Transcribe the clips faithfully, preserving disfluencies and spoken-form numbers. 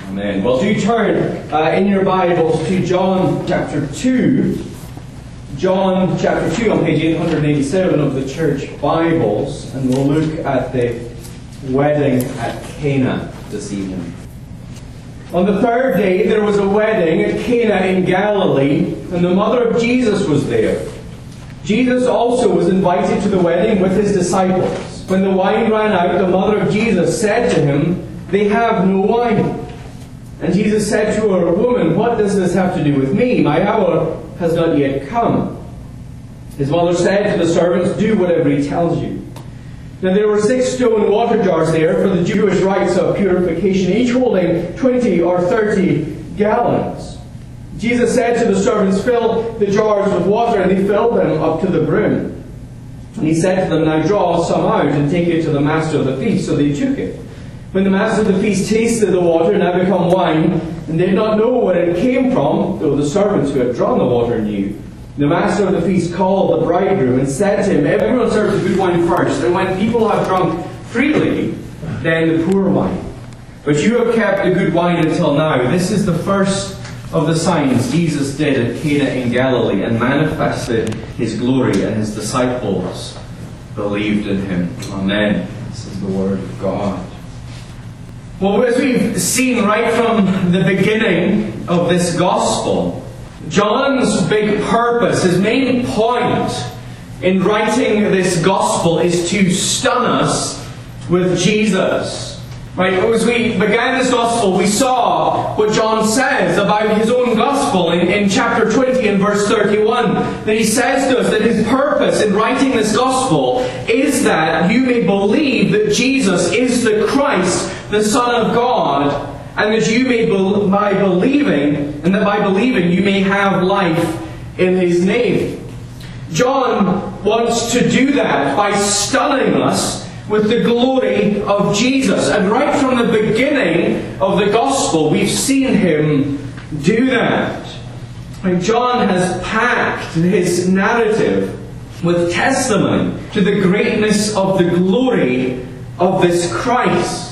Amen. Well, do turn uh, in your Bibles to John chapter two. John chapter two on page eight eighty-seven of the Church Bibles. And we'll look at the wedding at Cana this evening. On the third day there was a wedding at Cana in Galilee, and the mother of Jesus was there. Jesus also was invited to the wedding with his disciples. When the wine ran out, the mother of Jesus said to him, "They have no wine." And Jesus said to her, "Woman, what does this have to do with me? My hour has not yet come." His mother said to the servants, "Do whatever he tells you." Now there were six stone water jars there for the Jewish rites of purification, each holding twenty or thirty gallons. Jesus said to the servants, "Fill the jars with water," and they filled them up to the brim. And he said to them, "Now draw some out and take it to the master of the feast." So they took it. When the master of the feast tasted the water, now become wine, and did not know where it came from, though the servants who had drawn the water knew, the master of the feast called the bridegroom and said to him, "Everyone serves the good wine first, and when people have drunk freely, then the poor wine. But you have kept the good wine until now." This is the first of the signs Jesus did at Cana in Galilee, and manifested his glory, and his disciples believed in him. Amen. This is the word of God. Well, as we've seen right from the beginning of this gospel, John's big purpose, his main point in writing this gospel, is to stun us with Jesus. Right? As we began this gospel, we saw what John says about his own gospel in, in chapter twenty and verse thirty-one. That he says to us that his purpose in writing this gospel is that you may believe that Jesus is the Christ, the Son of God, and that you may, be, by believing, and that by believing you may have life in his name. John wants to do that by stunning us with the glory of Jesus. And right from the beginning of the gospel, we've seen him do that. And John has packed his narrative with testimony to the greatness of the glory of this Christ.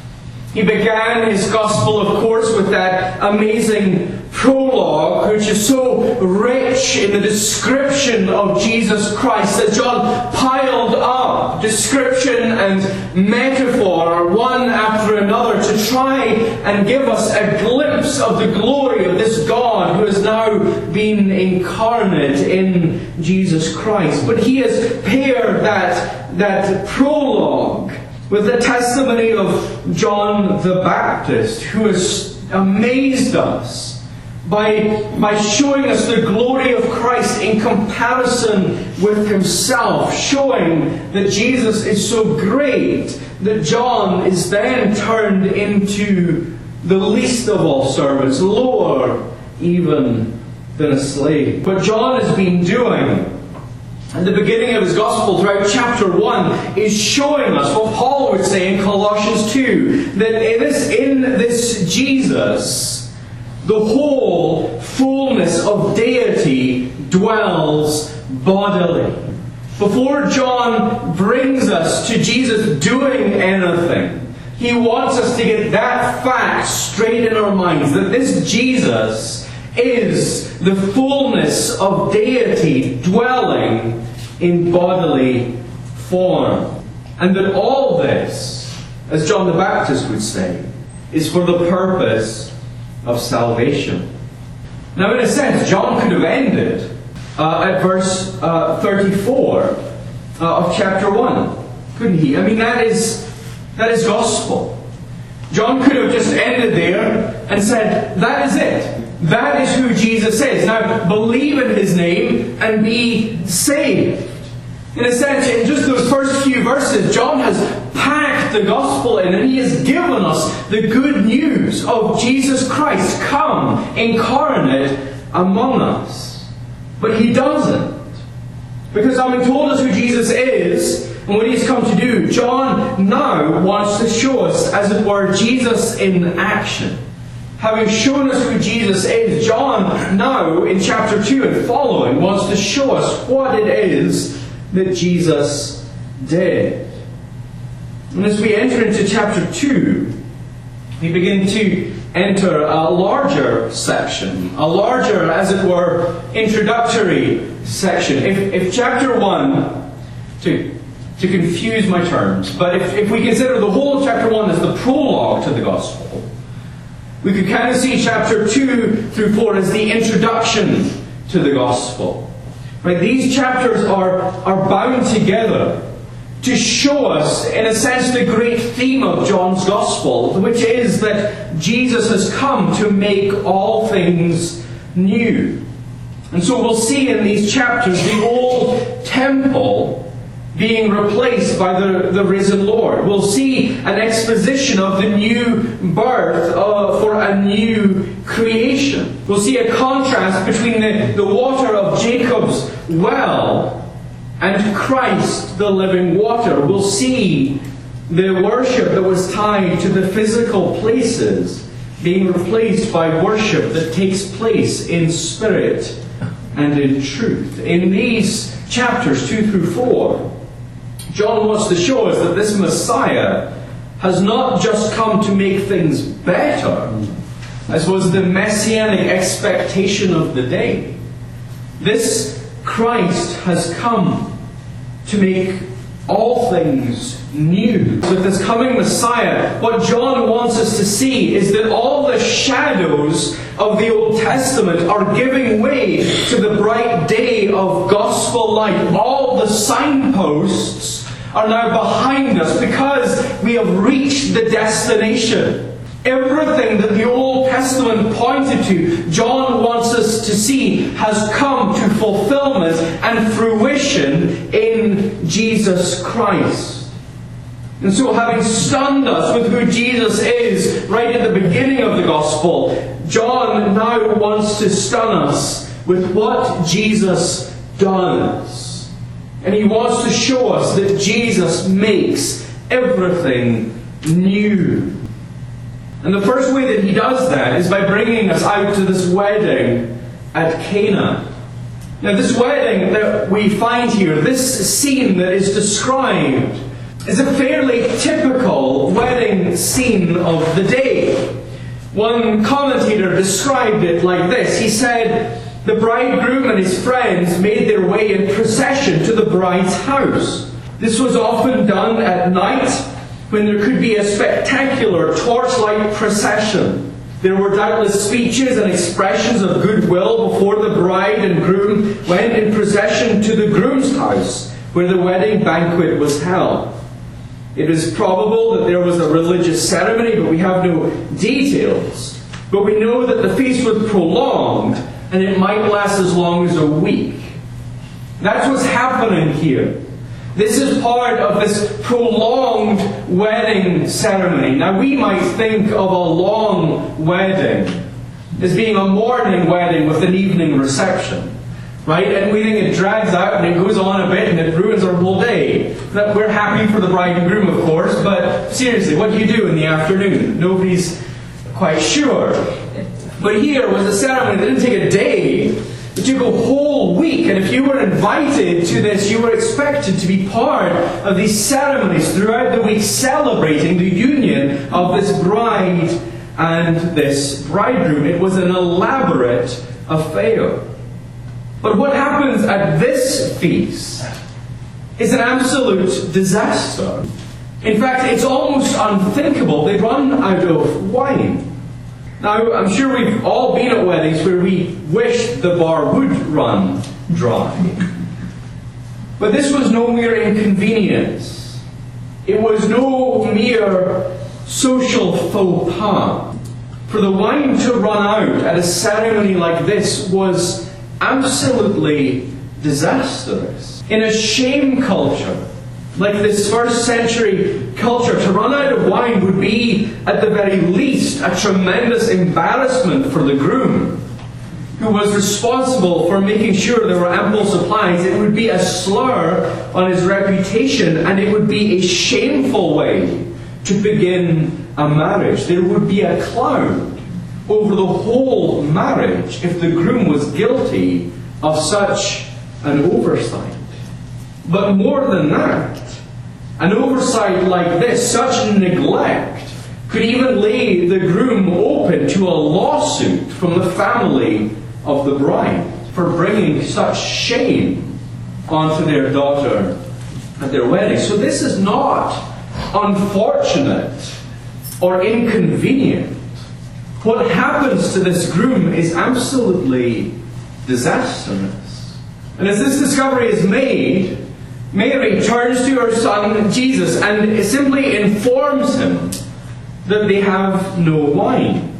He began his gospel, of course, with that amazing prologue, which is so rich in the description of Jesus Christ that John piled up description and metaphor one after another to try and give us a glimpse of the glory of this God who has now been incarnate in Jesus Christ. But he has paired that, that prologue with the testimony of John the Baptist, who has amazed us by, by showing us the glory of Christ in comparison with himself, showing that Jesus is so great that John is then turned into the least of all servants, lower even than a slave. What John has been doing at the beginning of his gospel throughout chapter one is showing us what Paul would say in Colossians two, that in this, in this Jesus, the whole fullness of deity dwells bodily. Before John brings us to Jesus doing anything, he wants us to get that fact straight in our minds, that this Jesus is the fullness of deity dwelling in bodily form. And that all this, as John the Baptist would say, is for the purpose of salvation. Now, in a sense, John could have ended uh, at verse uh, thirty-four uh, of chapter one, couldn't he? I mean, that is, that is gospel. John could have just ended there and said, that is it. That is who Jesus is. Now, believe in his name and be saved. In a sense, in just those first few verses, John has packed the gospel in, and he has given us the good news of Jesus Christ come incarnate among us. But he doesn't. Because having told us who Jesus is and what he's come to do, John now wants to show us, as it were, Jesus in action. Having shown us who Jesus is, John now, in chapter two and following, wants to show us what it is that Jesus did. And as we enter into chapter two, we begin to enter a larger section, a larger, as it were, introductory section. If, if chapter one, to, to confuse my terms, but if, if we consider the whole of chapter one as the prologue to the Gospel, we could kind of see chapter two through four as the introduction to the Gospel. Right? These chapters are, are bound together to show us, in a sense, the great theme of John's Gospel, which is that Jesus has come to make all things new. And so we'll see in these chapters the old temple being replaced by the, the risen Lord. We'll see an exposition of the new birth uh, for a new creation. We'll see a contrast between the, the water of Jacob's well and Christ, the living water. We'll see the worship that was tied to the physical places being replaced by worship that takes place in spirit and in truth. In these chapters two through four, John wants to show us that this Messiah has not just come to make things better, as was the messianic expectation of the day. This Christ has come to make all things new. With this coming Messiah, what John wants us to see is that all the shadows of the Old Testament are giving way to the bright day of gospel light. All the signposts are now behind us because we have reached the destination. Everything that the Old Testament pointed to, John wants us to see, has come to fulfillment and fruition in Jesus Christ. And so, having stunned us with who Jesus is right at the beginning of the Gospel, John now wants to stun us with what Jesus does. And he wants to show us that Jesus makes everything new. And the first way that he does that is by bringing us out to this wedding at Cana. Now, this wedding that we find here, this scene that is described, is a fairly typical wedding scene of the day. One commentator described it like this. He said, the bridegroom and his friends made their way in procession to the bride's house. This was often done at night, when there could be a spectacular torchlight procession. There were doubtless speeches and expressions of goodwill before the bride and groom went in procession to the groom's house, where the wedding banquet was held. It is probable that there was a religious ceremony, but we have no details. But we know that the feast was prolonged, and it might last as long as a week. That's what's happening here. This is part of this prolonged wedding ceremony. Now, we might think of a long wedding as being a morning wedding with an evening reception, right? And we think it drags out and it goes on a bit and it ruins our whole day. That we're happy for the bride and groom, of course, but seriously, what do you do in the afternoon? Nobody's quite sure. But here was a ceremony that didn't take a day. It took a whole week, and if you were invited to this, you were expected to be part of these ceremonies throughout the week, celebrating the union of this bride and this bridegroom. It was an elaborate affair. But what happens at this feast is an absolute disaster. In fact, it's almost unthinkable. They run out of wine. Now, I'm sure we've all been at weddings where we wish the bar would run dry. But this was no mere inconvenience. It was no mere social faux pas. For the wine to run out at a ceremony like this was absolutely disastrous. In a shame culture, like this first century culture, to run out of wine would be, at the very least, a tremendous embarrassment for the groom, who was responsible for making sure there were ample supplies. It would be a slur on his reputation, and it would be a shameful way to begin a marriage. There would be a cloud over the whole marriage if the groom was guilty of such an oversight. But more than that, an oversight like this, such neglect, could even lay the groom open to a lawsuit from the family of the bride for bringing such shame onto their daughter at their wedding. So this is not unfortunate or inconvenient. What happens to this groom is absolutely disastrous. And as this discovery is made, Mary turns to her son Jesus and simply informs him that they have no wine.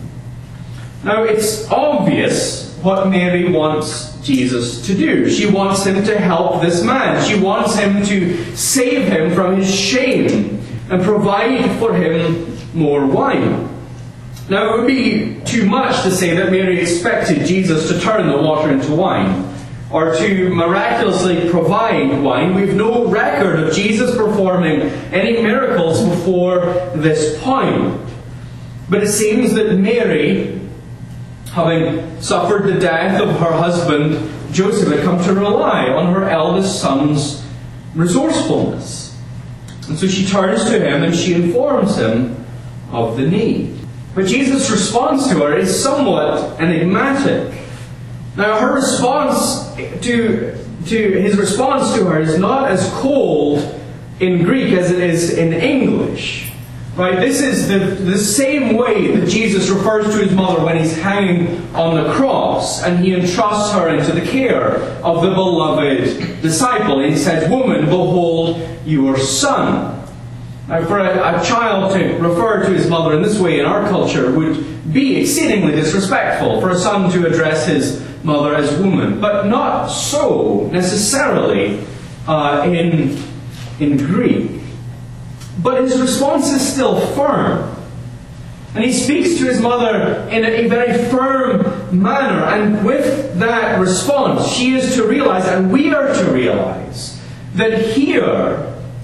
Now it's obvious what Mary wants Jesus to do. She wants him to help this man. She wants him to save him from his shame and provide for him more wine. Now it would be too much to say that Mary expected Jesus to turn the water into wine, or to miraculously provide wine. We've no record of Jesus performing any miracles before this point. But it seems that Mary, having suffered the death of her husband Joseph, had come to rely on her eldest son's resourcefulness. And so she turns to him and she informs him of the need. But Jesus' response to her is somewhat enigmatic. Now, her response to, to his response to her is not as cold in Greek as it is in English. Right? This is the, the same way that Jesus refers to his mother when he's hanging on the cross and he entrusts her into the care of the beloved disciple. And he says, "Woman, behold your son." Now, for a, a child to refer to his mother in this way in our culture would be exceedingly disrespectful. For a son to address his mother as woman, but not so necessarily uh, in, in Greek. But his response is still firm. And he speaks to his mother in a, a very firm manner. And with that response, she is to realize, and we are to realize, that here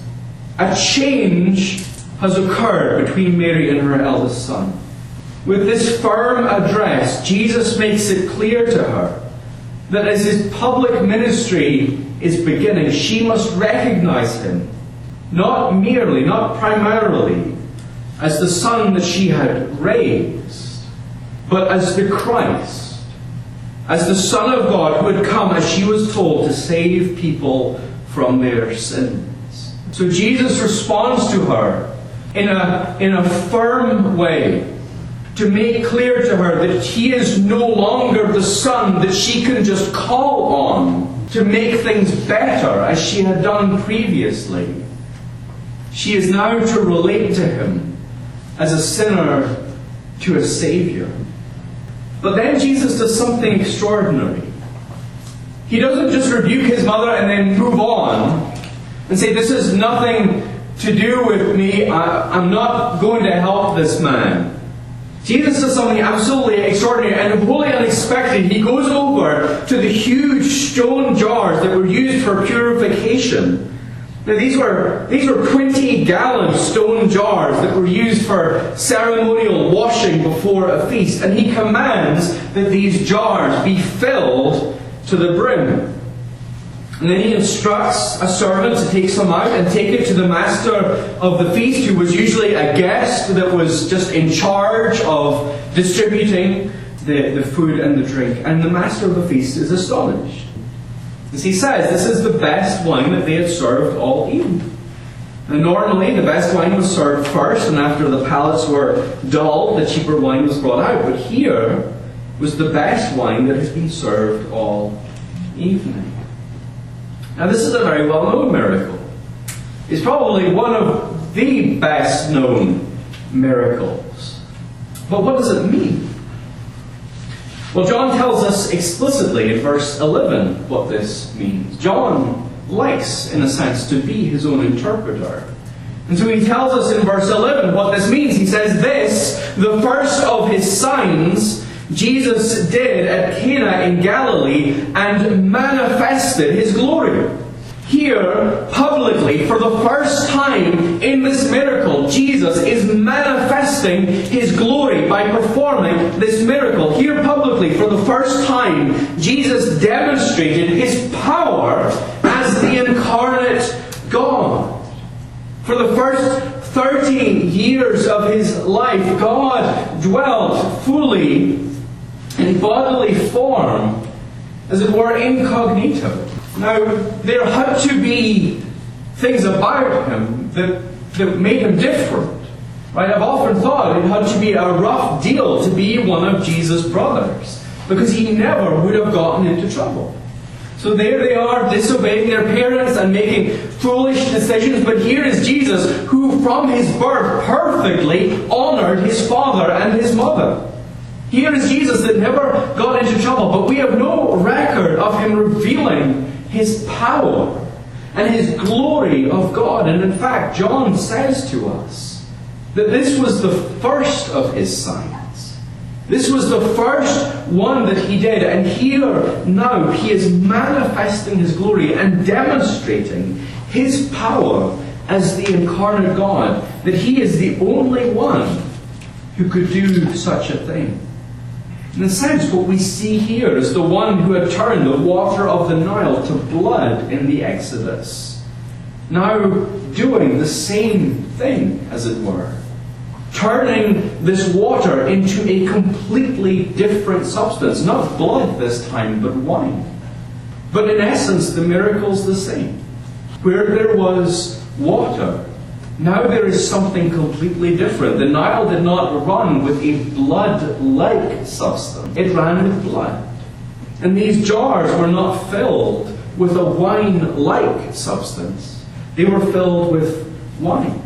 a change has occurred between Mary and her eldest son. With this firm address, Jesus makes it clear to her that as his public ministry is beginning, she must recognize him, not merely, not primarily, as the son that she had raised, but as the Christ, as the Son of God who had come, as she was told, to save people from their sins. So Jesus responds to her in a, in a firm way, to make clear to her that he is no longer the son that she can just call on to make things better as she had done previously. She is now to relate to him as a sinner to a Saviour. But then Jesus does something extraordinary. He doesn't just rebuke his mother and then move on and say, "This has nothing to do with me. I, I'm not going to help this man." Jesus does something absolutely extraordinary and wholly unexpected. He goes over to the huge stone jars that were used for purification. Now these were, these were twenty gallon stone jars that were used for ceremonial washing before a feast. And he commands that these jars be filled to the brim. And then he instructs a servant to take some out and take it to the master of the feast, who was usually a guest that was just in charge of distributing the, the food and the drink. And the master of the feast is astonished, as he says, this is the best wine that they had served all evening. And normally the best wine was served first, and after the palates were dulled, the cheaper wine was brought out. But here was the best wine that has been served all evening. Now this is a very well-known miracle. It's probably one of the best-known miracles. But what does it mean? Well, John tells us explicitly in verse eleven what this means. John likes, in a sense, to be his own interpreter. And so he tells us in verse eleven what this means. He says, "This, the first of his signs, Jesus did at Cana in Galilee and manifested his glory." Here, publicly, for the first time in this miracle, Jesus is manifesting his glory by performing this miracle. Here, publicly, for the first time, Jesus demonstrated his power as the incarnate God. For the first thirty years of his life, God dwelt fully in bodily form, as it were, incognito. Now, there had to be things about him that, that made him different. Right? I've often thought it had to be a rough deal to be one of Jesus' brothers, because he never would have gotten into trouble. So there they are, disobeying their parents and making foolish decisions. But here is Jesus, who from his birth perfectly honoured his father and his mother. Here is Jesus that never got into trouble, but we have no record of him revealing his power and his glory of God. And in fact, John says to us that this was the first of his signs. This was the first one that he did. And here now he is manifesting his glory and demonstrating his power as the incarnate God, that he is the only one who could do such a thing. In a sense, what we see here is the one who had turned the water of the Nile to blood in the Exodus, now doing the same thing, as it were, turning this water into a completely different substance, not blood this time, but wine. But in essence, the miracle's the same. Where there was water, now there is something completely different. The Nile did not run with a blood-like substance. It ran with blood. And these jars were not filled with a wine-like substance. They were filled with wine.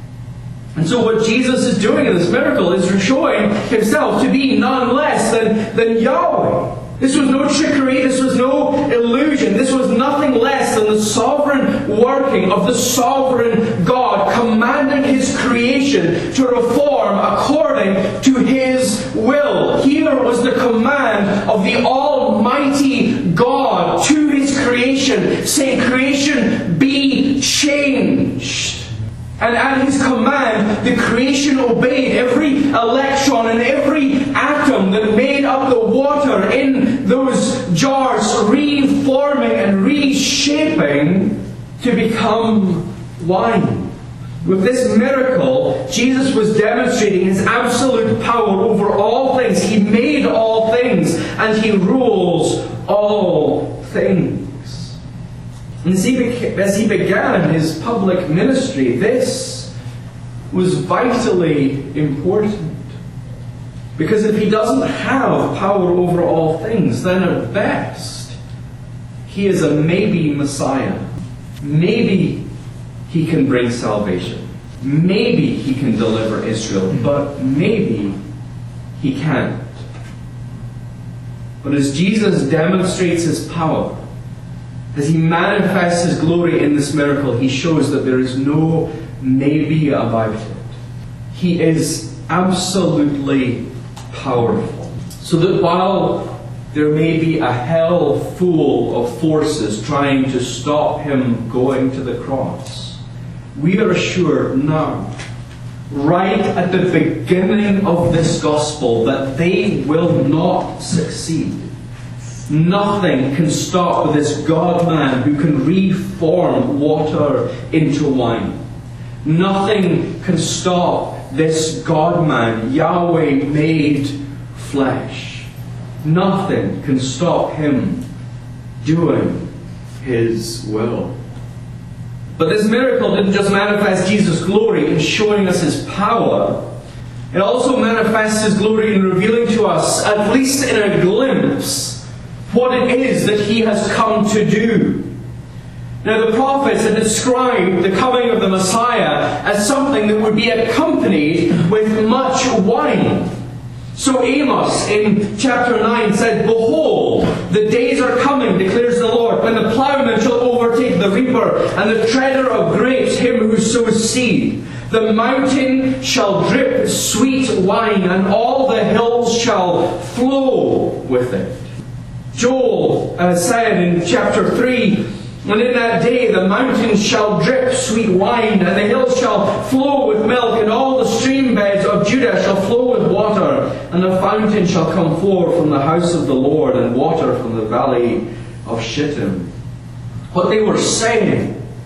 And so what Jesus is doing in this miracle is showing himself to be none less than, than Yahweh. This was no trickery, this was no illusion, this was nothing less than the sovereign working of the sovereign God, commanding his creation to reform according to his will. Here was the command of the Almighty God to his creation, saying, creation, be changed. And at his command, the creation obeyed. Every electron and every atom that made up the water in those jars reforming and reshaping to become wine. With this miracle, Jesus was demonstrating his absolute power over all things. He made all things, and he rules all things. And as he, beca- as he began his public ministry, this was vitally important. Because if he doesn't have power over all things, then at best, he is a maybe Messiah. Maybe he can bring salvation. Maybe he can deliver Israel. But maybe he can't. But as Jesus demonstrates his power, as he manifests his glory in this miracle, he shows that there is no maybe about it. He is absolutely powerful. So that while there may be a hell full of forces trying to stop him going to the cross, we are assured now, right at the beginning of this gospel, that they will not succeed. Nothing can stop this God-man who can reform water into wine. Nothing can stop this God-man, Yahweh made flesh. Nothing can stop him doing his will. But this miracle didn't just manifest Jesus' glory in showing us his power. It also manifests his glory in revealing to us, at least in a glimpse, what it is that he has come to do. Now, the prophets had described the coming of the Messiah as something that would be accompanied with much wine. So Amos in chapter nine said, behold, the days are coming, declares the Lord, when the plowman shall overtake the reaper, and the treader of grapes him who sows seed. The mountain shall drip sweet wine, and all the hills shall flow with it. Joel uh, said in chapter three, and in that day the mountains shall drip sweet wine, and the hills shall flow with milk, and all the stream beds of Judah shall flow with water, and the fountain shall come forth from the house of the Lord, and water from the valley of Shittim. What they were saying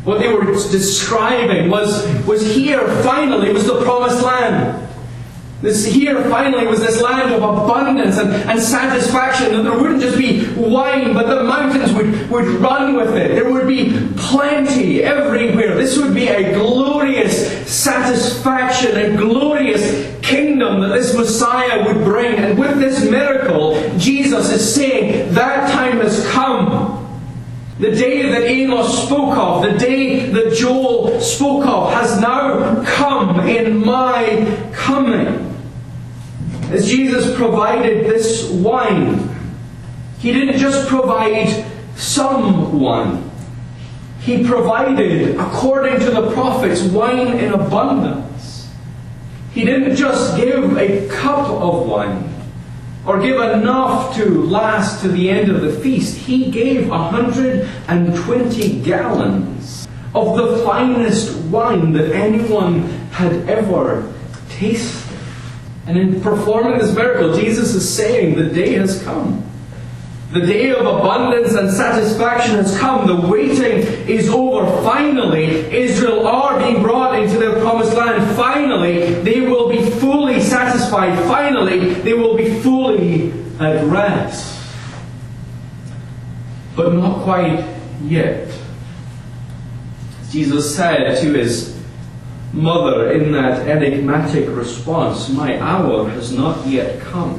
What they were describing was, was here finally was the promised land. This here finally was this land of abundance and, and satisfaction. And there wouldn't just be wine, but the mountains would, would run with it. There would be plenty everywhere. This would be a glorious satisfaction, a glorious kingdom that this Messiah would bring. And with this miracle, Jesus is saying that time has come. The day that Amos spoke of, the day that Joel spoke of, has now come in my coming. As Jesus provided this wine, He didn't just provide some wine. He provided, according to the prophets, wine in abundance. He didn't just give a cup of wine, or give enough to last to the end of the feast. He gave one hundred twenty gallons of the finest wine that anyone had ever tasted. And in performing this miracle, Jesus is saying the day has come. The day of abundance and satisfaction has come. The waiting is over. Finally, Israel are being brought into their promised land. Finally, they will be fully satisfied. Finally, they will be fully at rest. But not quite yet. Jesus said to His mother in that enigmatic response, "My hour has not yet come."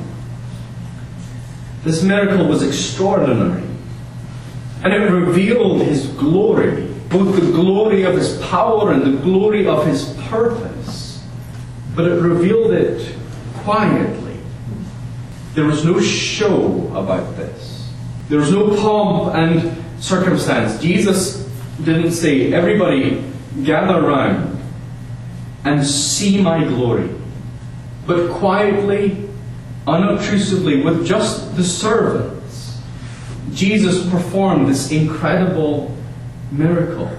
This miracle was extraordinary, and it revealed His glory, both the glory of His power and the glory of His purpose. But it revealed it quietly. There was no show about this. There was no pomp and circumstance. Jesus didn't say, "Everybody gather round and see my glory." But quietly, unobtrusively, with just the servants, Jesus performed this incredible miracle.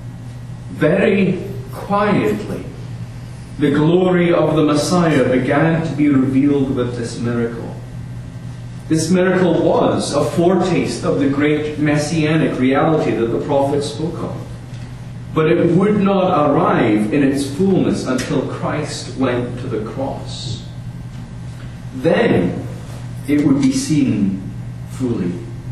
Very quietly, the glory of the Messiah began to be revealed with this miracle. This miracle was a foretaste of the great messianic reality that the prophets spoke of. But it would not arrive in its fullness until Christ went to the cross. Then it would be seen fully.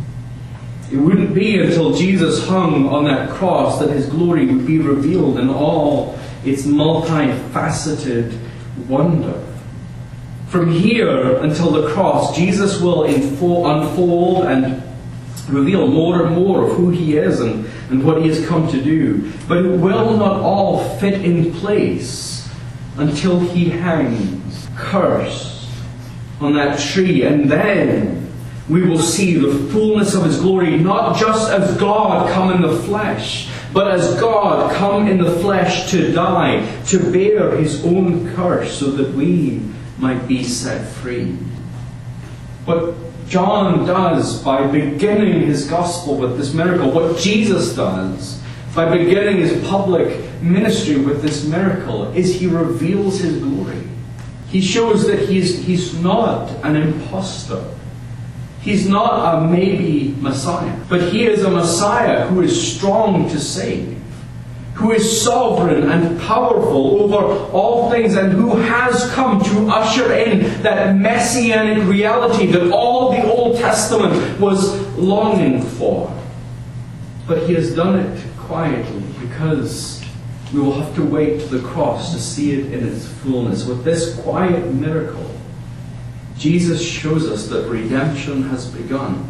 It wouldn't be until Jesus hung on that cross that His glory would be revealed in all its multifaceted wonder. From here until the cross, Jesus will info- unfold and reveal more and more of who He is and, and what He has come to do. But it will not all fit in place until He hangs cursed on that tree, and then we will see the fullness of His glory, not just as God come in the flesh, but as God come in the flesh to die, to bear His own curse so that we might be set free. What John does by beginning his gospel with this miracle, what Jesus does by beginning His public ministry with this miracle, is He reveals His glory. He shows that he's, he's not an impostor. He's not a maybe Messiah. But He is a Messiah who is strong to save, who is sovereign and powerful over all things, and who has come to usher in that messianic reality that all the Old Testament was longing for. But He has done it quietly, because we will have to wait to the cross to see it in its fullness. With this quiet miracle, Jesus shows us that redemption has begun.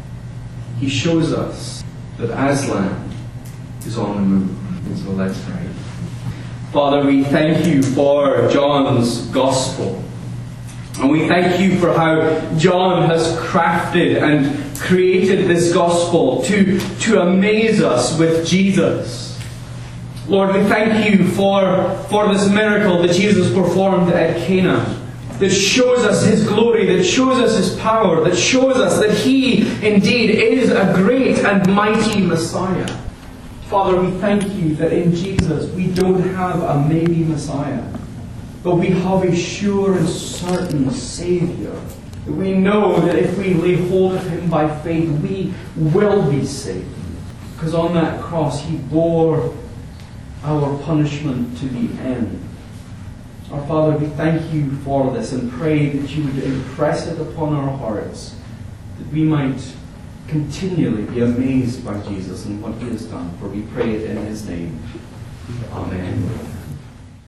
He shows us that Aslan is on the move. So let's pray. Father, we thank You for John's Gospel. And we thank You for how John has crafted and created this Gospel to, to amaze us with Jesus. Lord, we thank You for, for this miracle that Jesus performed at Cana, that shows us His glory, that shows us His power, that shows us that He indeed is a great and mighty Messiah. Father, we thank You that in Jesus we don't have a maybe Messiah, but we have a sure and certain Saviour. We know that if we lay hold of Him by faith, we will be saved. Because on that cross He bore our punishment to the end. Our Father, we thank You for this and pray that You would impress it upon our hearts, that we might continually be amazed by Jesus and what He has done. For we pray it in His name. Amen.